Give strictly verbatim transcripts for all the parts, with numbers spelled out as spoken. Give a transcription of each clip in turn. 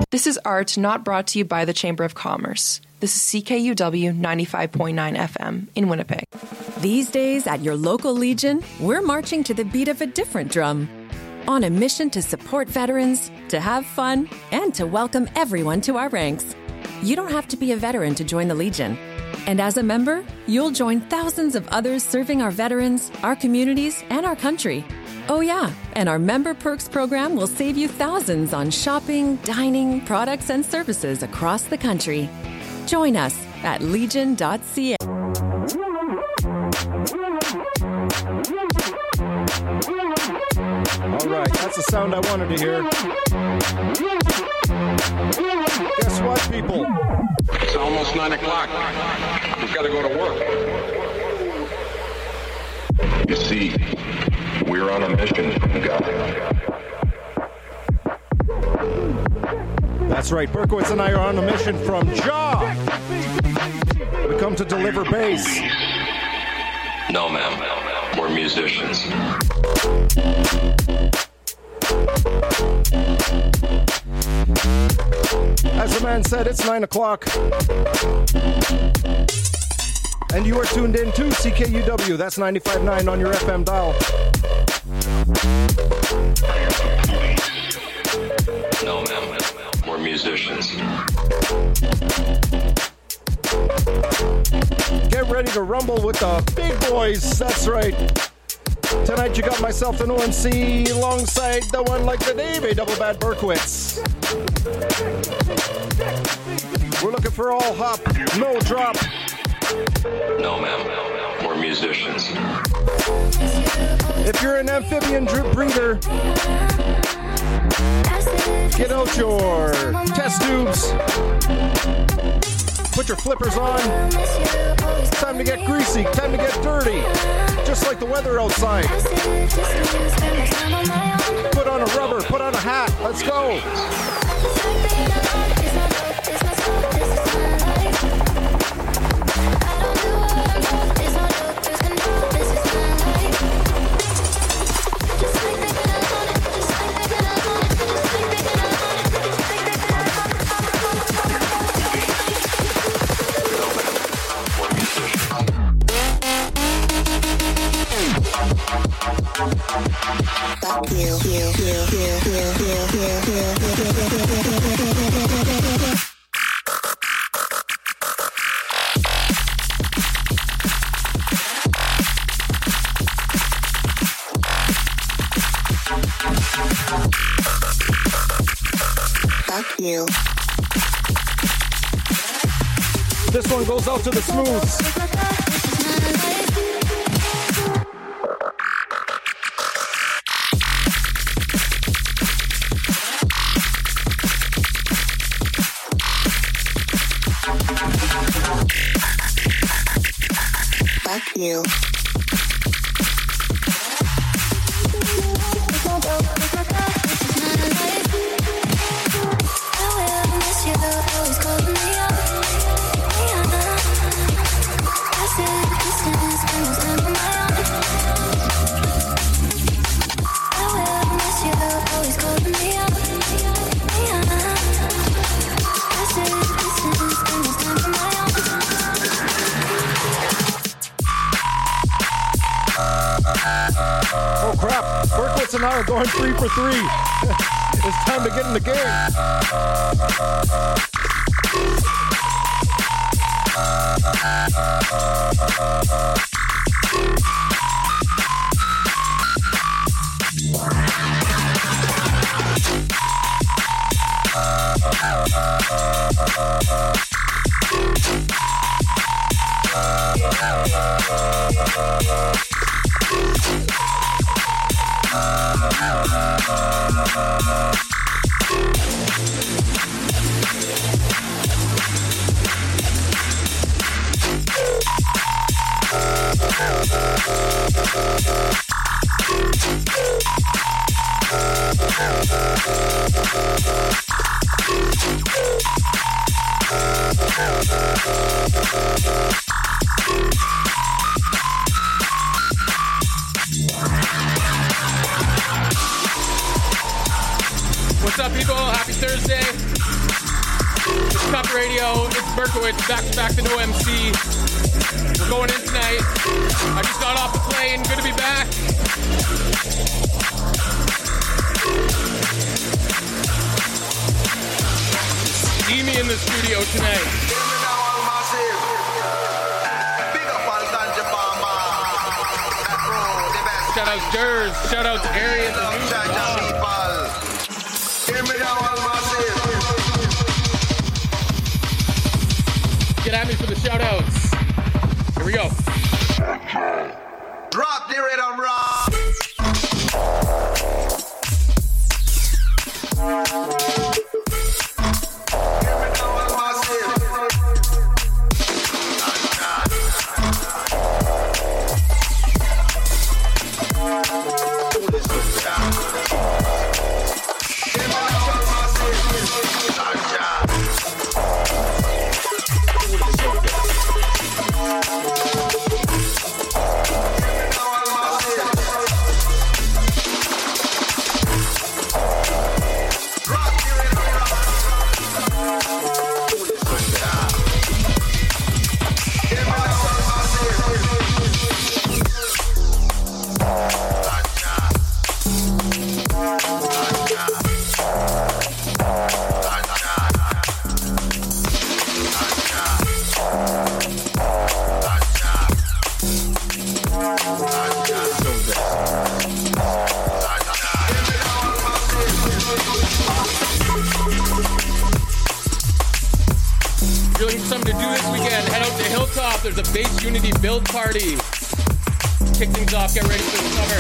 This is Art, not brought to you by the Chamber of Commerce. This is C K U W ninety-five point nine F M in Winnipeg. These days at your local Legion, we're marching to the beat of a different drum. On a mission to support veterans, to have fun, and to welcome everyone to our ranks. You don't have to be a veteran to join the Legion. And as a member, you'll join thousands of others serving our veterans, our communities, and our country. Oh yeah, and our Member Perks program will save you thousands on shopping, dining, products, and services across the country. Join us at legion dot c a. All right, that's the sound I wanted to hear. Guess what, people? It's almost nine o'clock. We've got to go to work. You see, we're on a mission from God. That's right, Berkowitz and I are on a mission from Jah. We come to deliver bass. No, ma'am. We're musicians. As the man said, it's nine o'clock. And you are tuned in to C K U W. That's ninety-five point nine on your F M dial. No, ma'am. We're musicians. Get ready to rumble with the big boys. That's right. Tonight you got myself an O M C alongside the one like the Navy, Double Bad Berkowitz. We're looking for all hop, no drop. No, ma'am. We're musicians. If you're an amphibian drip breather, get out your test tubes. Put your flippers on. Time to get greasy. Time to get dirty. Just like the weather outside. Put on a rubber. Put on a hat. Let's go. Fuck you, you, you, you, you, you, you, you, you, Fuck you. This one goes out to the Smooths. Fuck you. Oh crap, Berkowitz and I are going three for three. It's time to get in the game. What's up, people? Happy Thursday. It's Cup Radio. It's Berkowitz, back to back to No M C. We're going in tonight. I just got off the plane. Good to be back. Steamy in the studio tonight. Shout out Durs. Shout out to Arian. Get at me for the shout outs. Here we go. Drop the rhythm, rock. There's a Base Unity build party. Kick things off, get ready for the summer.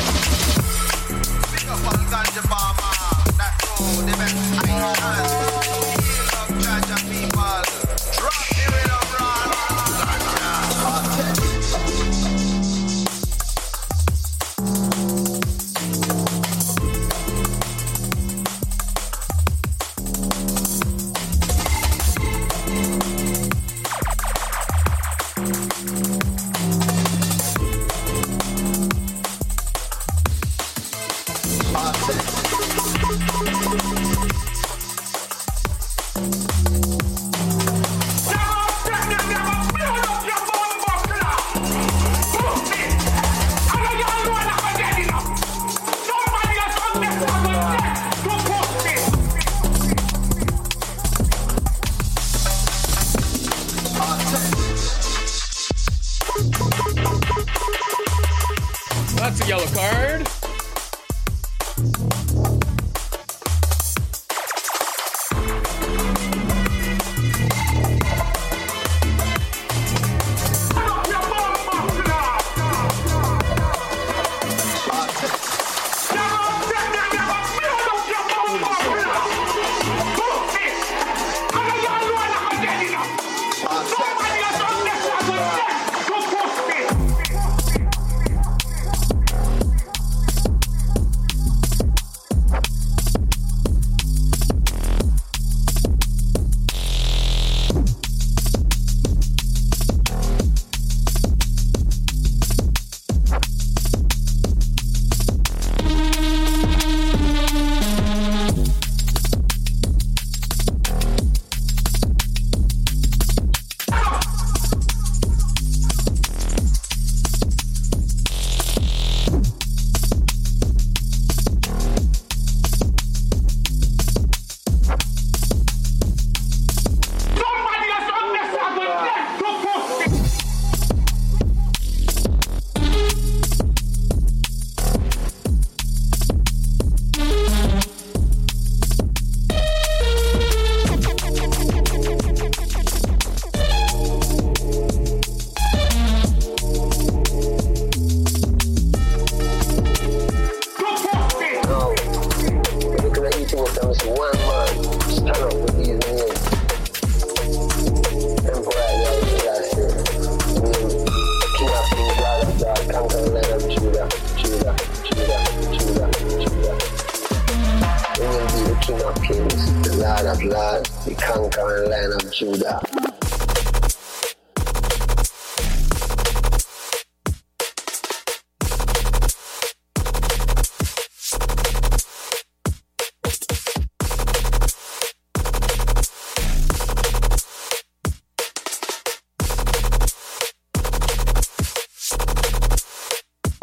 That's a yellow card.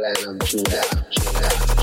Land of Judah, Judah.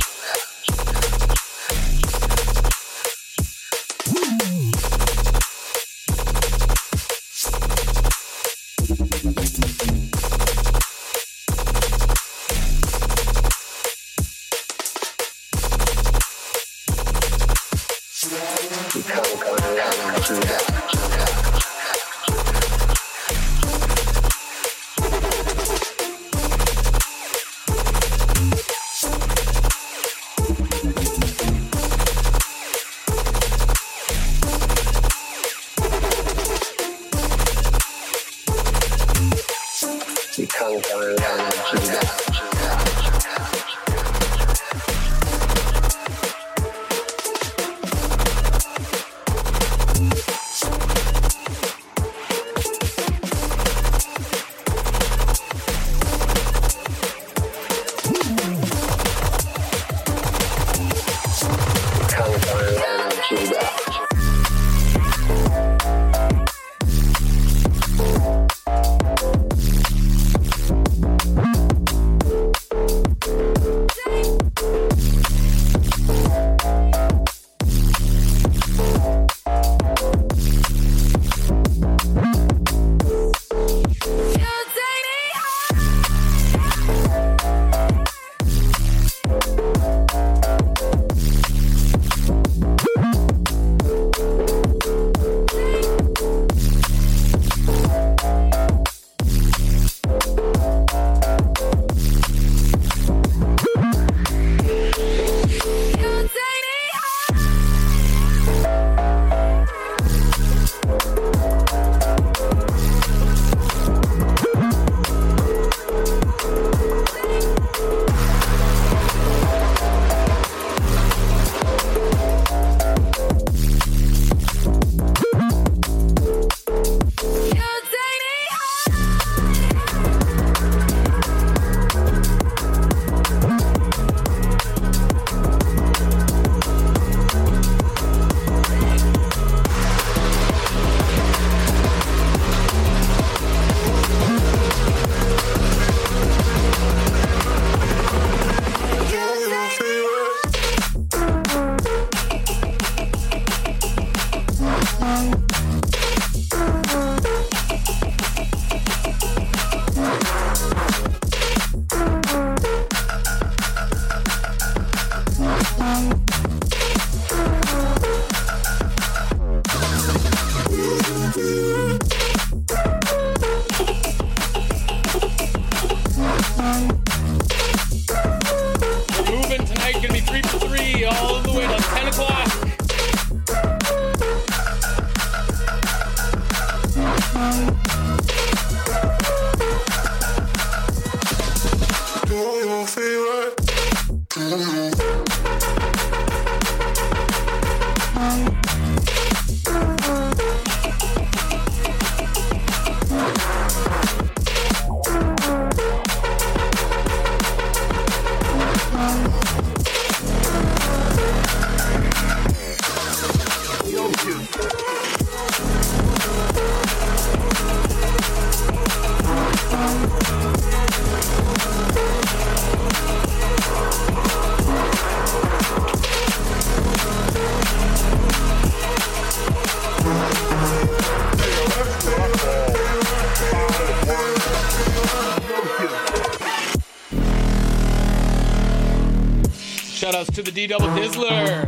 Shoutouts to the D Double Dizzler.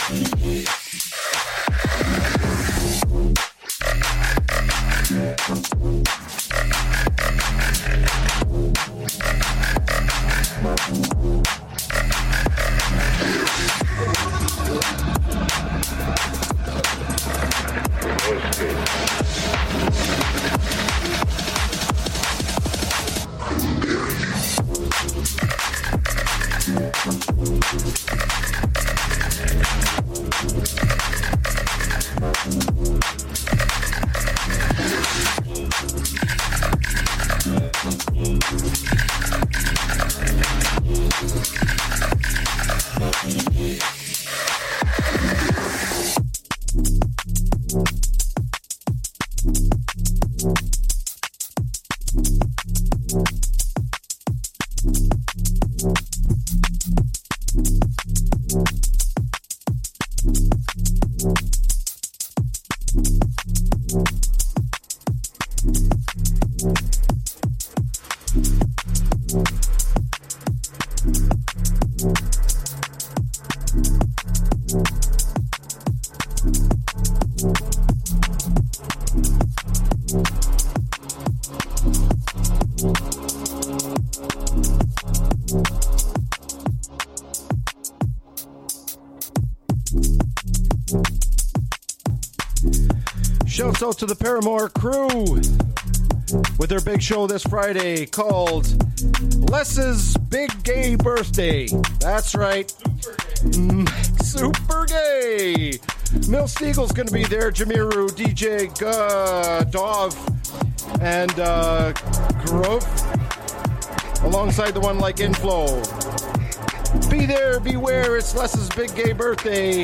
Shouts out to the Paramore crew with their big show this Friday called Les's Big Gay Birthday. That's right. Mm, super gay. Mil Steagle's going to be there. Jamiru, D J G- Dov, and uh, Grove, alongside the one like Inflow. Be there, beware. It's Les's Big Gay Birthday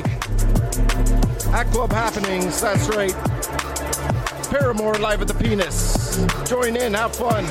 at Club Happenings. That's right. Paramore live at the Penis. Join in, have fun.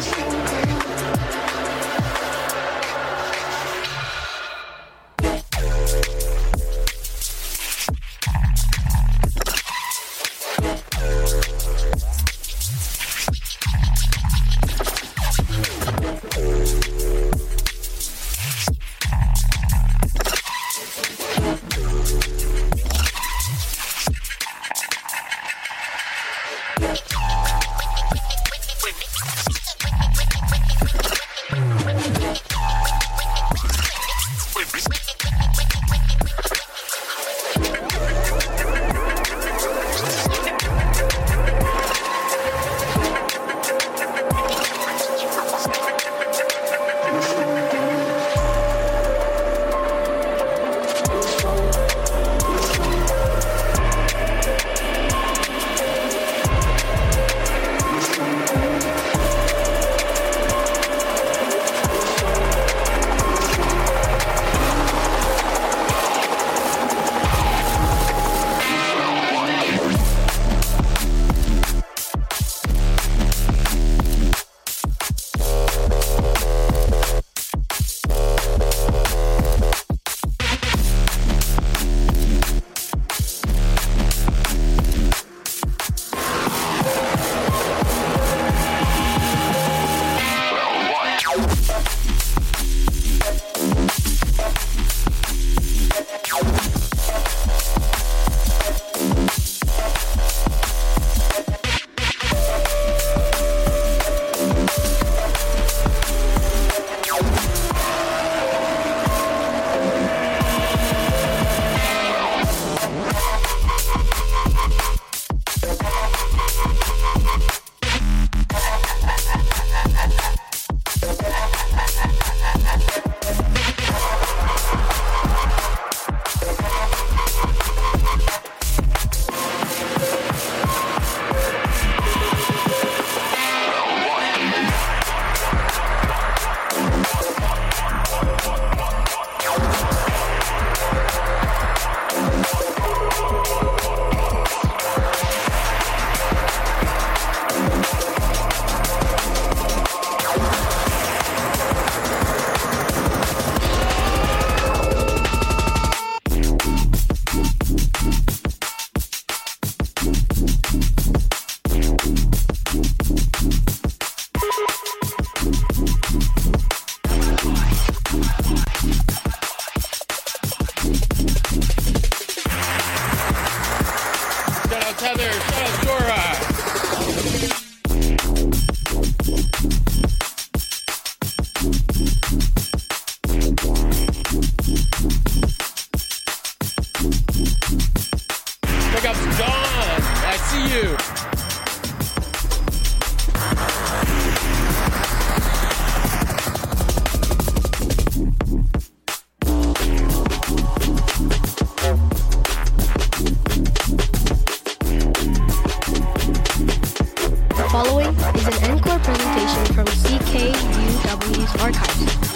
is an encore presentation from C K U W's archives.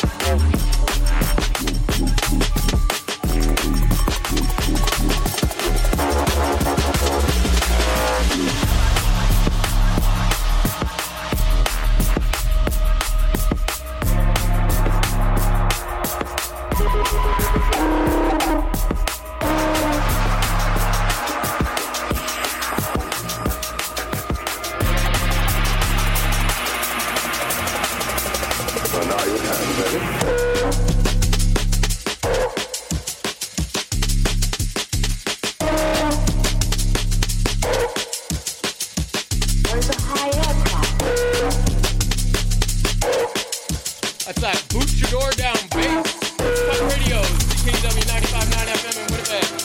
That's that Boost Your Door Down bass. Cut Radio, C K W ninety-five point nine F M in Winnipeg.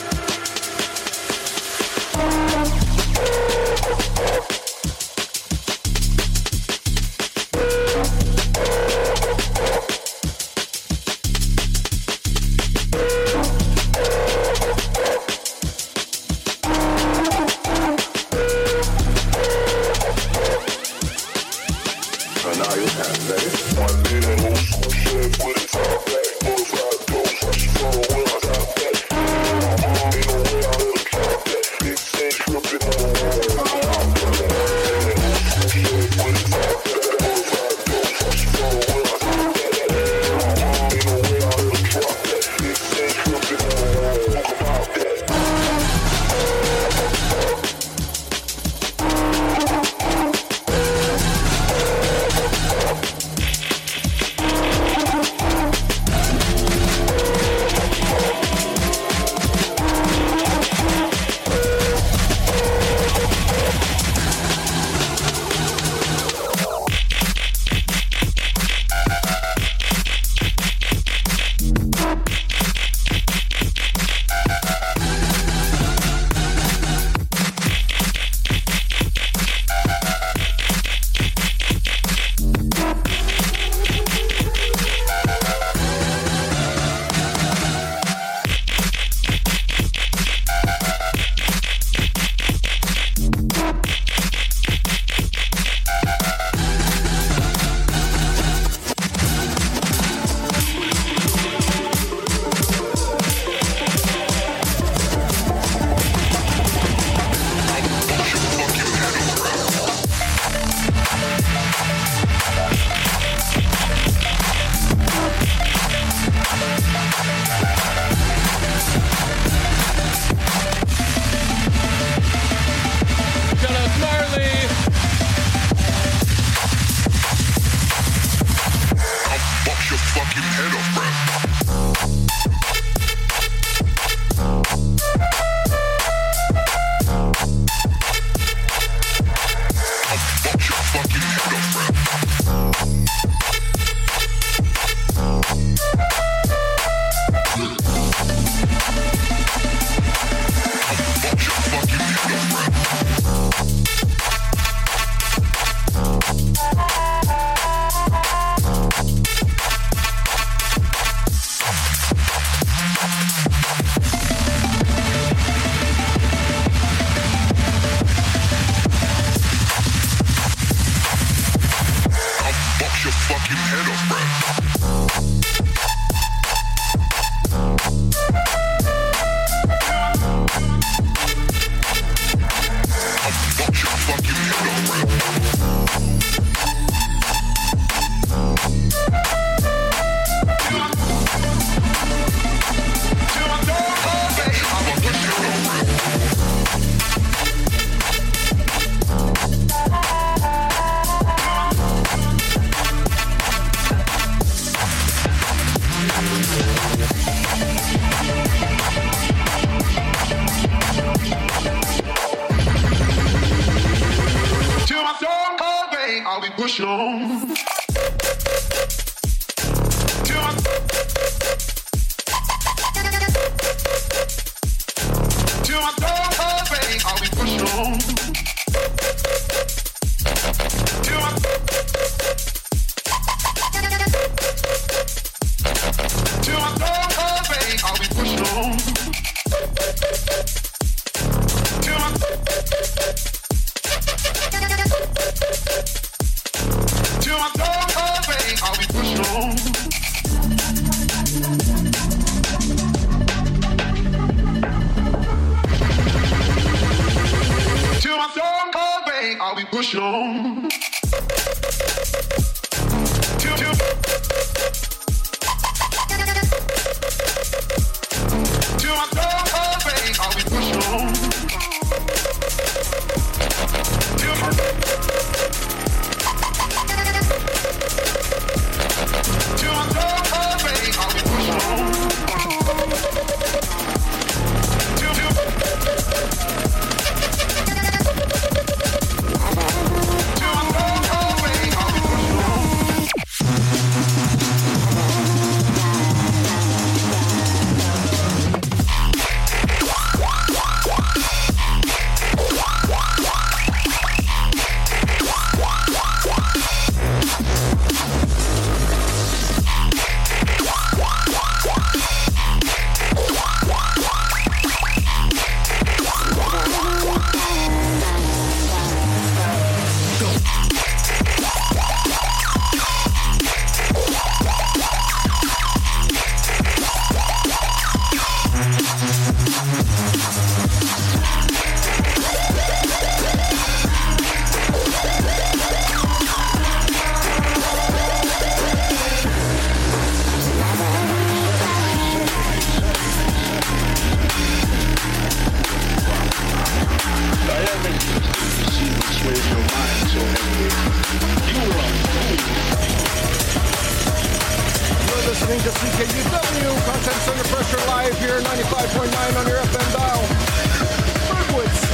Culture live here, ninety-five point nine on your F M dial. Berkowitz.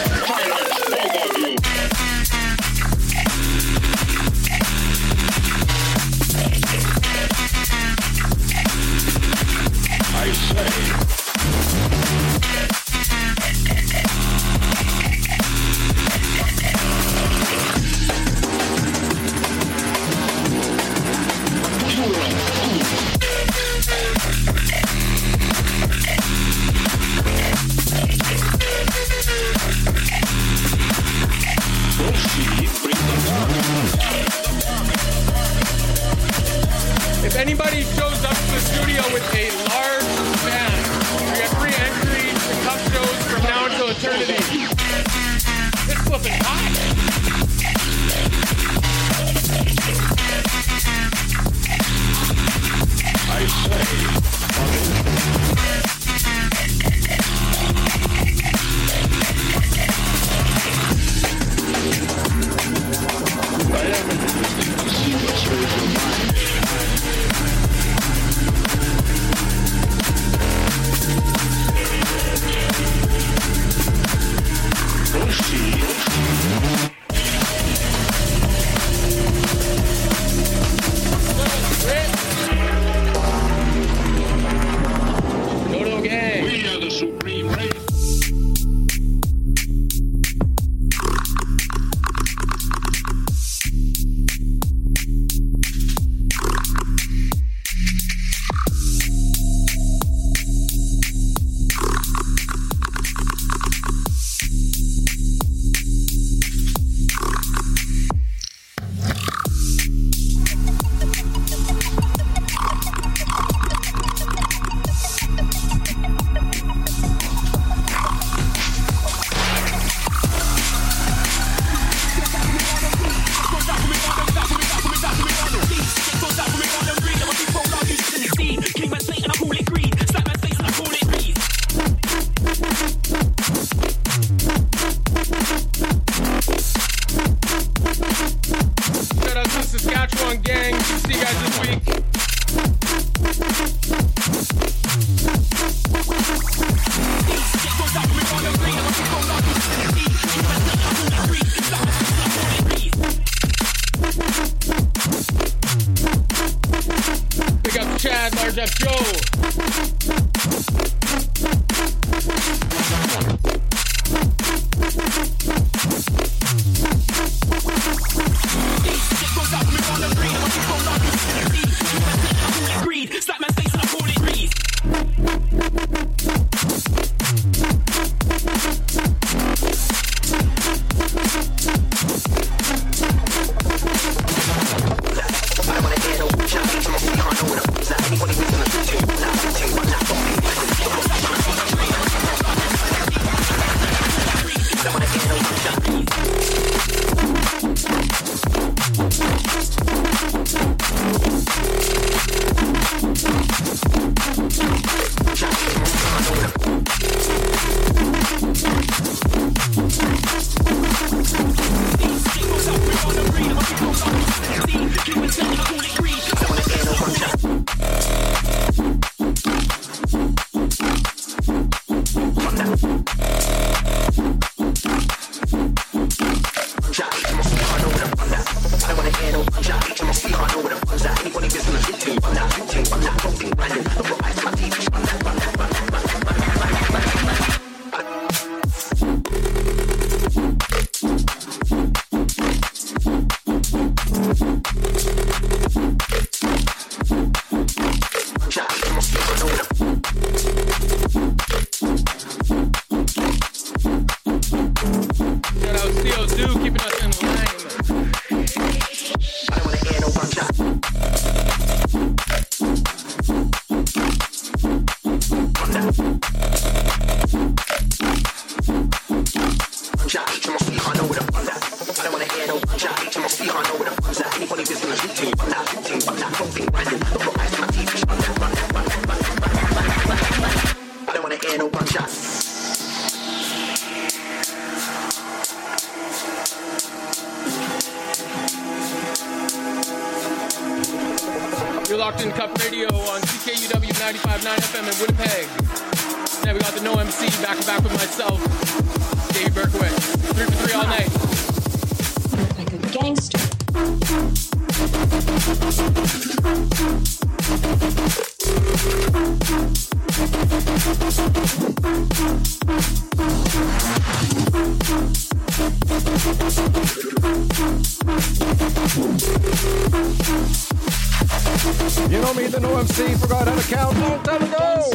I say. If anybody shows up to the studio with a large band, we have free entry to cup shows from now until eternity. It's flipping hot. I say. I am interested to see what serves your mind. We'll see. Dodo Gang. We are the supreme race. Anybody locked in Cup Radio on C K U W ninety-five point nine F M in Winnipeg. Now we got the No M C back to back with myself, Davey Berkowitz. Three for three all night. Like a gangster. You know me, the No M C forgot how to count long time ago.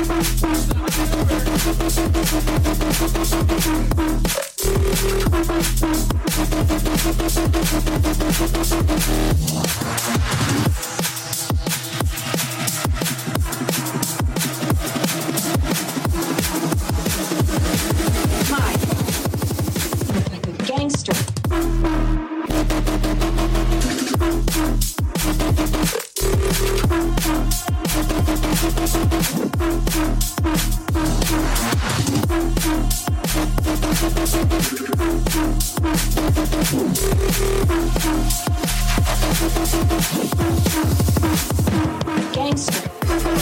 Hi. Like a gangster. Gangster.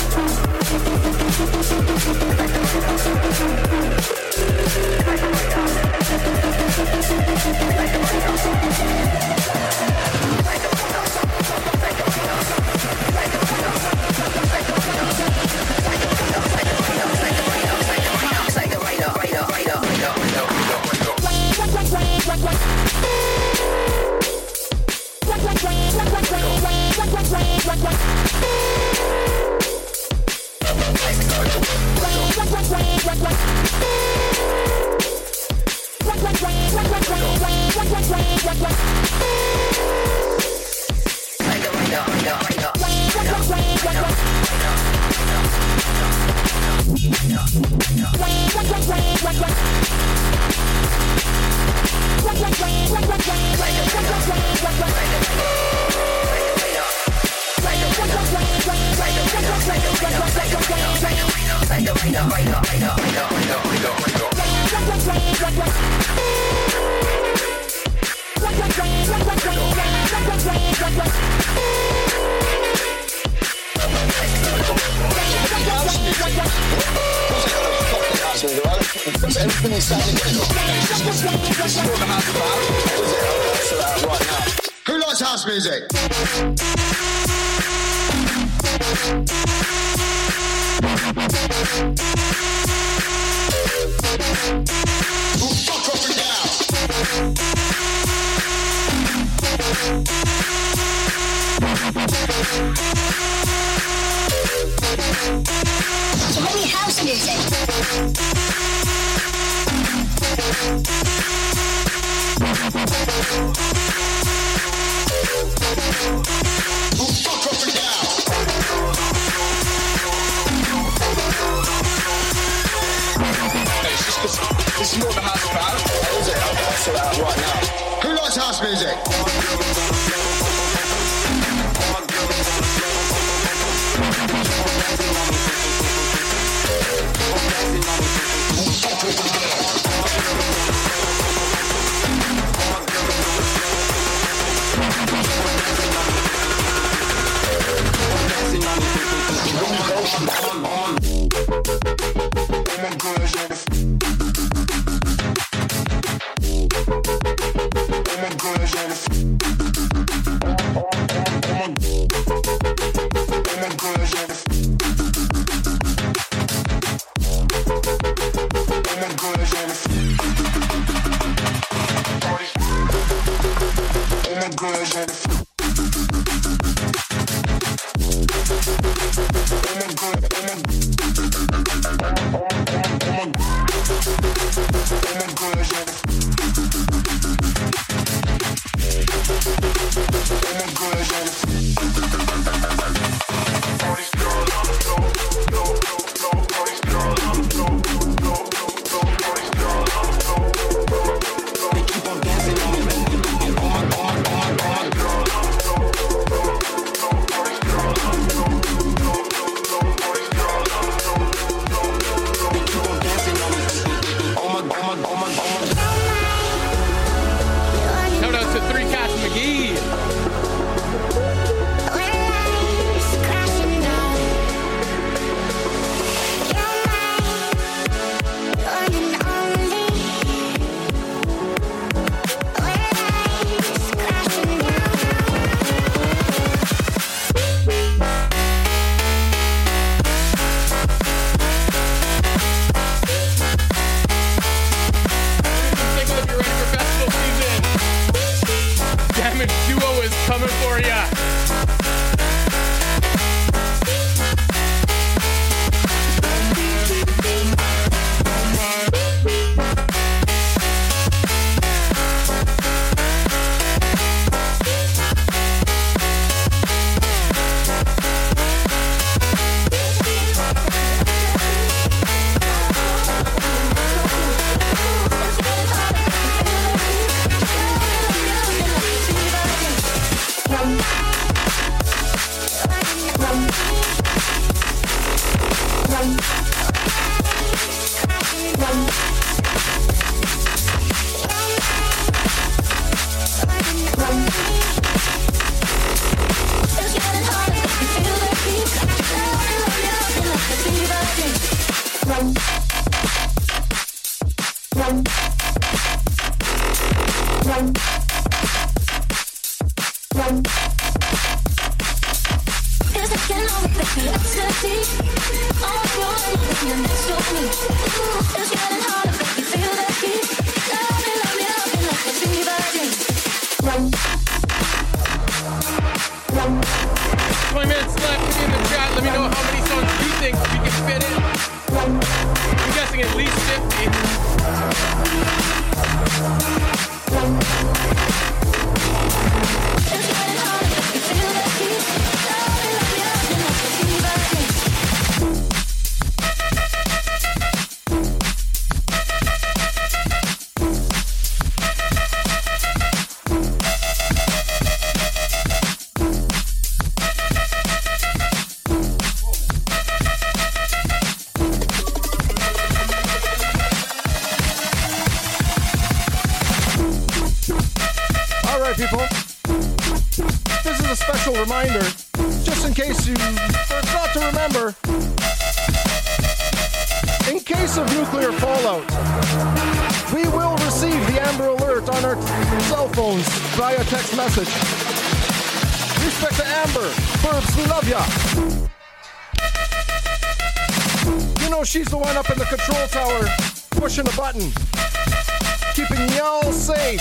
Who likes house music? Well, fuck off and down. So maybe house music. Well, fuck off and down. This is more the house crowd. That is it. I'll sort it out right now. Who likes house music? Shout out to Three Cats McGee. twenty minutes left. Put in the chat. Let me know how many songs you think we can fit in. I'm guessing at least fifty. Reminder, just in case you forgot to remember, in case of nuclear fallout, we will receive the Amber Alert on our cell phones via text message. Respect to Amber, Burbs, we love ya. You know she's the one up in the control tower, pushing the button, keeping y'all safe.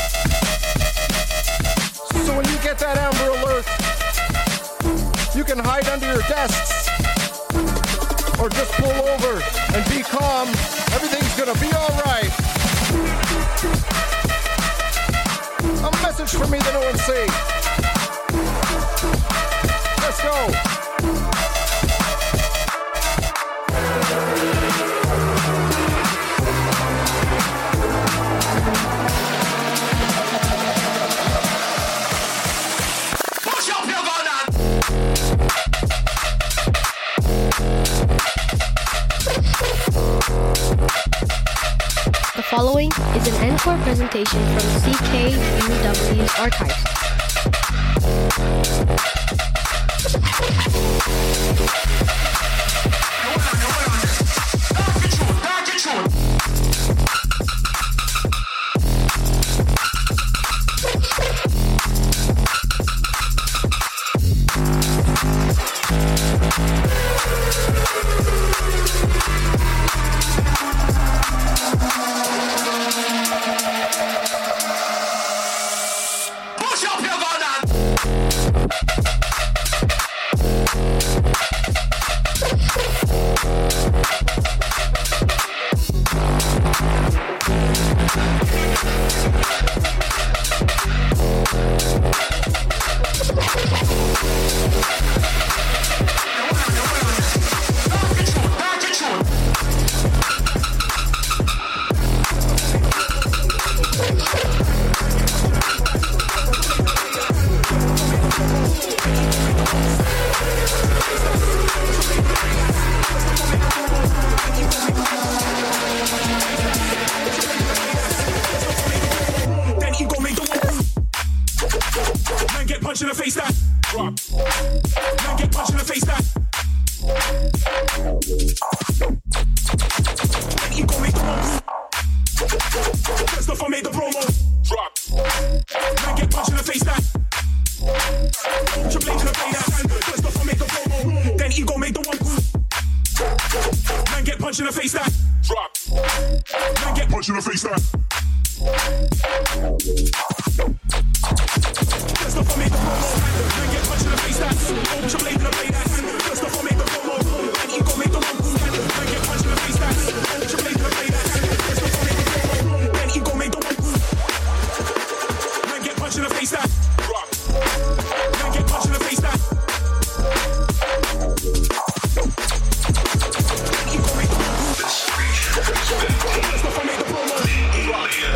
So when you get that Amber Alert, you can hide under your desks or just pull over and be calm. Everything's gonna be all right. A message from me, the O M C. Let's go. The following is an encore presentation from C K U W's archives. Let's go for me the promo.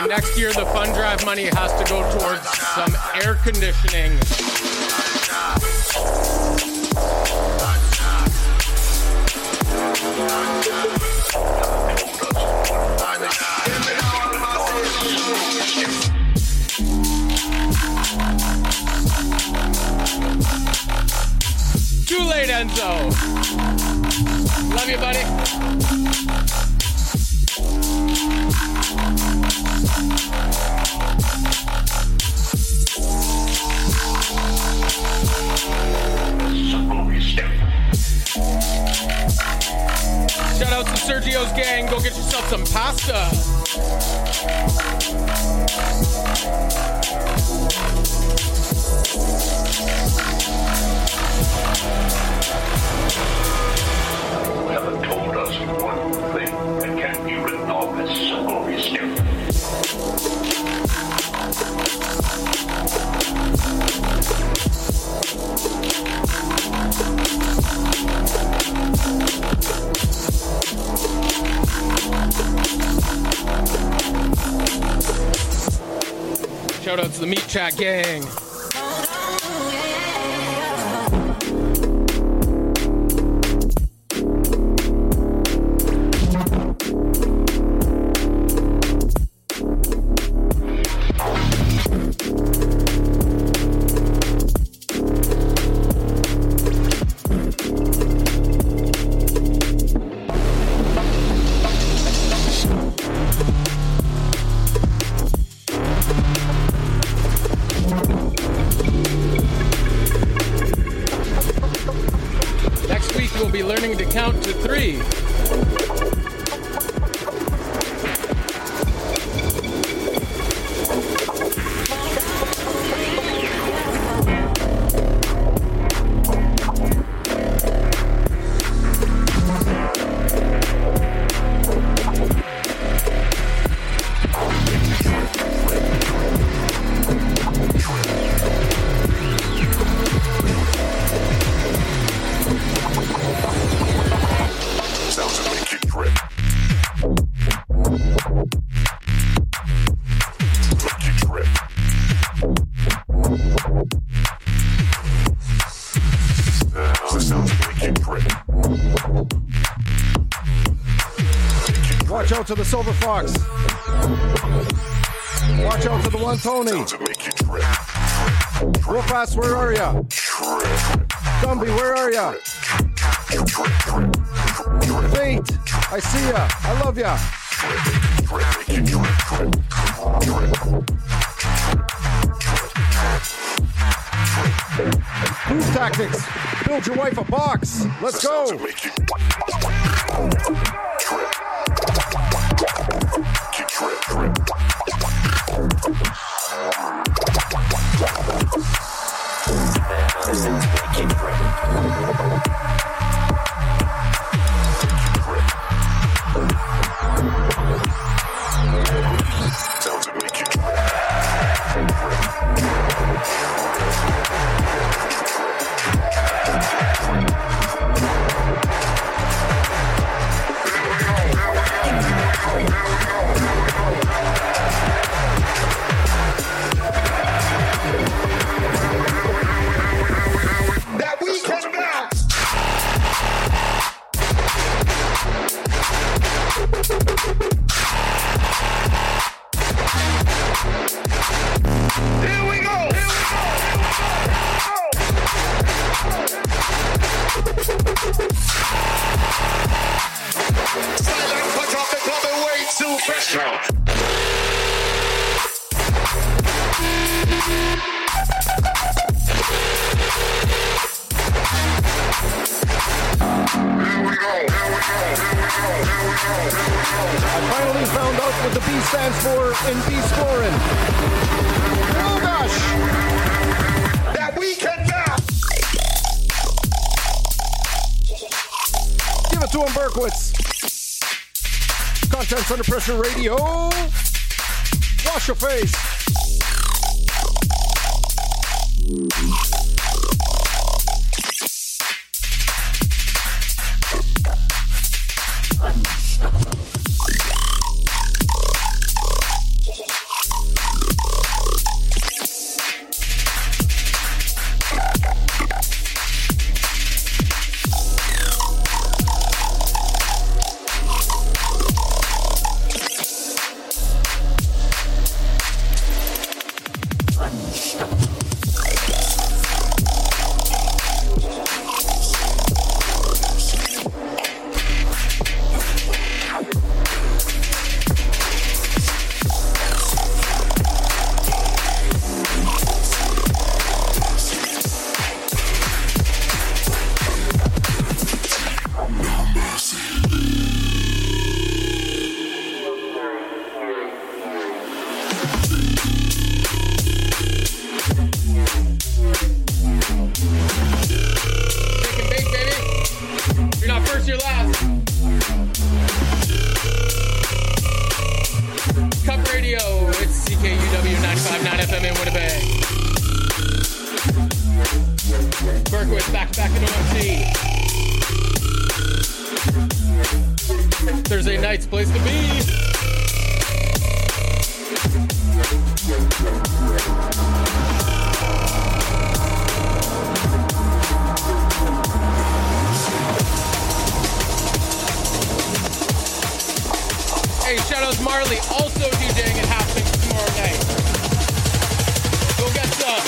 next year the fund drive money has to go towards some air conditioning. Too late, Enzo. Love you, buddy. Shout out to Sergio's gang. Go get yourself some pasta. You haven't told us one thing that can't be written off as simple mistake. Shout out to the Meat Chat gang. Learning to count to three. Watch out to the Silver Fox. Watch out to the one Tony. Real fast, where are ya? Gumby, where are ya? Fate, I see ya. I love ya. Move tactics. Build your wife a box. Let's go. Under Pressure Radio. Wash your face. Cup Radio, it's C K U W ninety-five point nine F M in Winnipeg. Berkowitz back back in O M C. Thursday night's place to be. Hey, shout out to Marley, also DJing at Halflings tomorrow night. Go get some.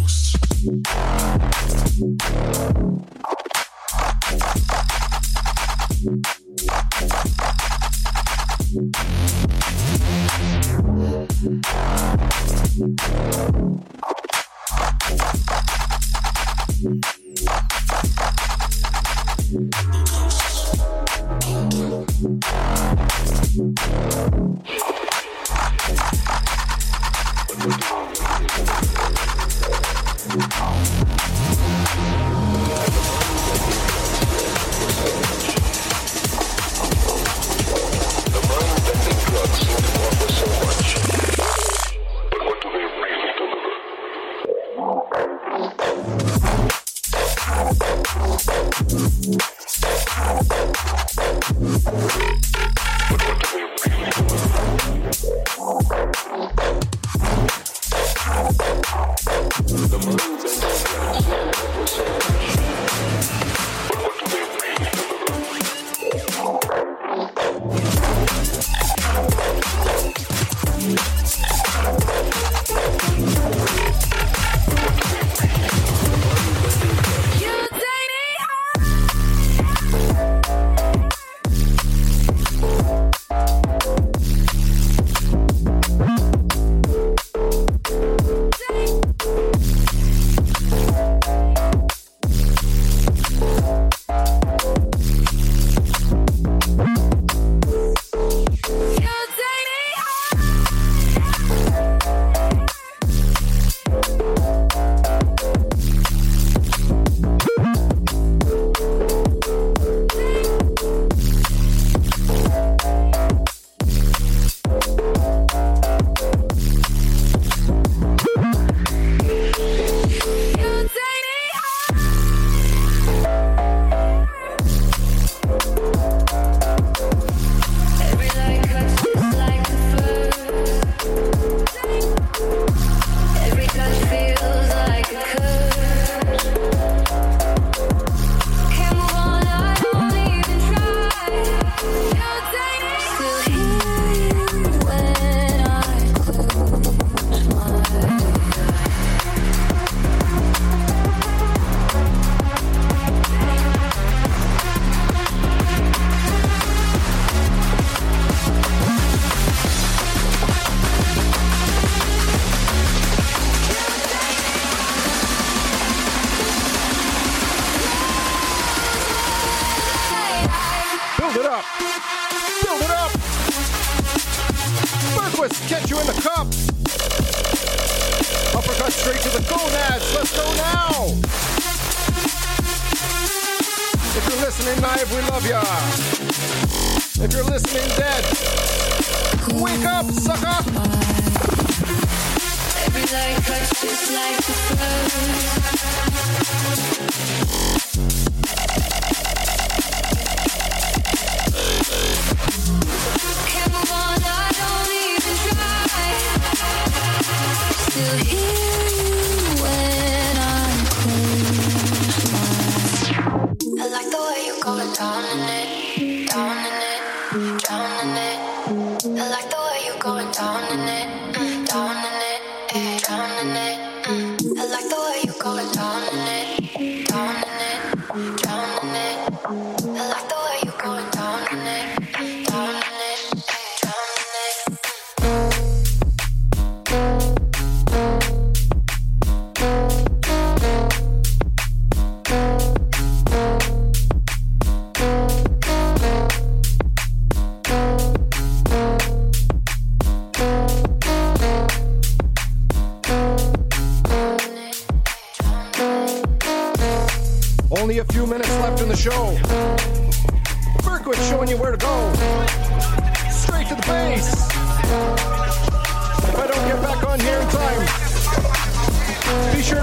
Only a few minutes left in the show. Berkowitz showing you where to go. Straight to the base.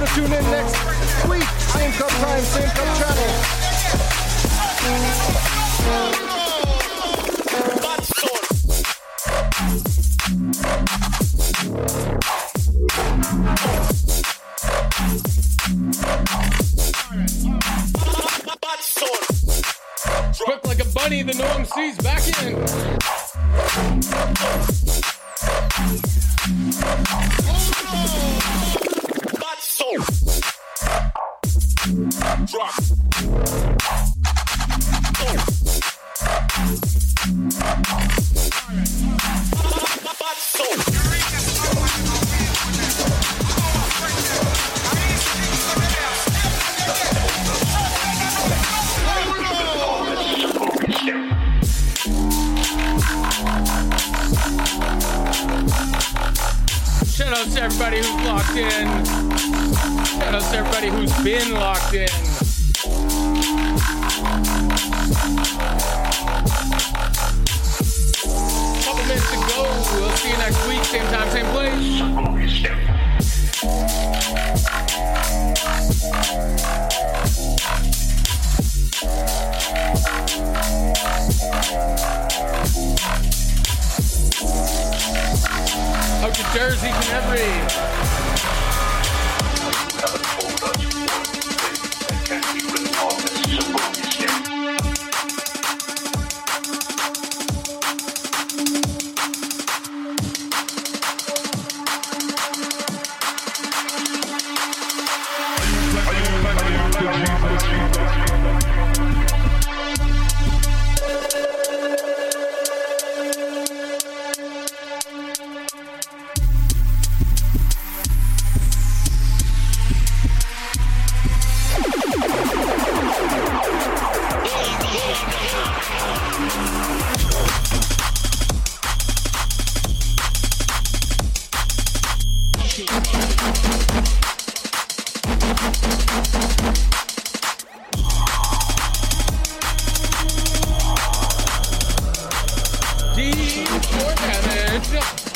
tune in next week. Same cup time, same cup channel. Quick like a bunny, the No M C's back in. Drop. Shout out to everybody who's locked in. Shout out to everybody who's been locked in. Couple minutes to go. We'll see you next week. Same time, same place. Out to Jersey, Ginebra. D for damage.